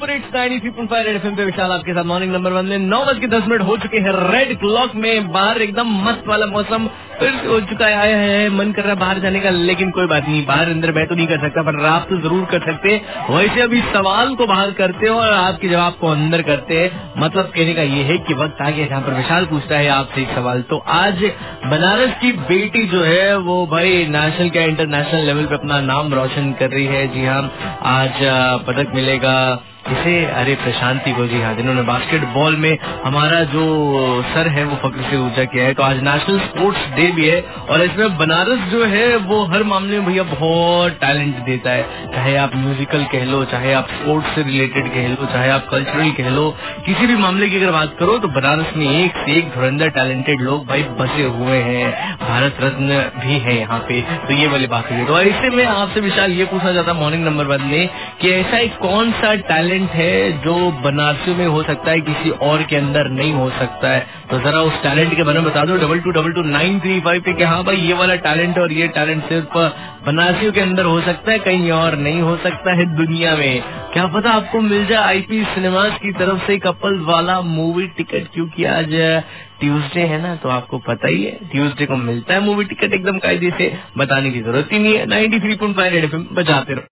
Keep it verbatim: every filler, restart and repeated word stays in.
और it's ninety three point five red FM पे विशाल आपके साथ मॉर्निंग नंबर वन में नौ बज के दस मिनट हो चुके हैं रेड क्लॉक में। बाहर एकदम मस्त वाला मौसम फिर हो चुका है, आया है, मन कर रहा है बाहर जाने का, लेकिन कोई बात नहीं, बाहर अंदर मैं तो नहीं कर सकता, पर आप तो जरूर कर सकते। वैसे अभी सवाल को बाहर करते हो और आपके जवाब को अंदर करते हैं। मतलब कहने का ये है कि वक्त आ गया जहाँ पर विशाल पूछता है आपसे एक सवाल। तो आज बनारस की बेटी जो है वो भाई नेशनल क्या इंटरनेशनल लेवल पे अपना नाम रोशन कर रही है। जी हाँ, आज पदक मिलेगा इसे, अरे प्रशांति को, जी हाँ, जिन्होंने बास्केटबॉल में हमारा जो सर है वो फक्र से ऊंचा किया है। तो आज नेशनल स्पोर्ट्स डे भी है और इसमें बनारस जो है वो हर मामले में भैया बहुत टैलेंट देता है। चाहे आप म्यूजिकल कह लो, चाहे आप स्पोर्ट्स से रिलेटेड कह लो, चाहे आप कल्चरल कह लो, किसी भी मामले की अगर बात करो तो बनारस में एक से एक धुरंधर टैलेंटेड लोग भाई बसे हुए हैं। भारत रत्न भी है यहाँ पे, तो ये वाली बात हुई। तो ऐसे में आपसे विशाल ये पूछना चाहता मॉर्निंग नंबर वन में कि ऐसा एक कौन सा टैलेंट है जो बनारसी में हो सकता है, किसी और के अंदर नहीं हो सकता है। तो जरा उस टैलेंट के बारे में बता दो double two double two nine three five पे कि हाँ भाई ये वाला टैलेंट और ये टैलेंट सिर्फ बनारसियों के अंदर हो सकता है, कहीं और नहीं हो सकता है दुनिया में। क्या पता आपको मिल जाए आईपी सिनेमास की तरफ से कपल वाला मूवी टिकट, क्योंकि आज ट्यूसडे है ना, तो आपको पता ही है ट्यूसडे को मिलता है मूवी टिकट एकदम कायदे से, बताने की जरूरत ही नहीं है। Ninety three point five red FM बजाते रहो।